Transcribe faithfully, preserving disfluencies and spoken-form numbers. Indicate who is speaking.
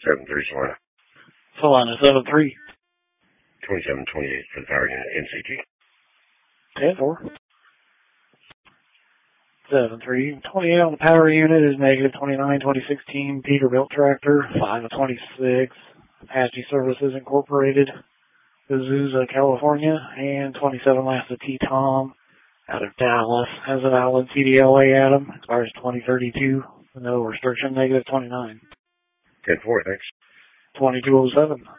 Speaker 1: seven three Solana.
Speaker 2: Solana seven three.
Speaker 1: twenty-seven twenty-eight for the power unit, N C T.
Speaker 2: ten four. seven three. twenty-eight on the power unit is negative twenty-nine twenty sixteen Peterbilt tractor, five of twenty-six. Apache Services Incorporated, Azusa, California, and twenty-seven last of T-Tom out of Dallas. Has a valid C D L A Adam, expires twenty thirty-two, no restriction, negative twenty-nine.
Speaker 1: ten four, thanks.
Speaker 2: twenty-two oh seven.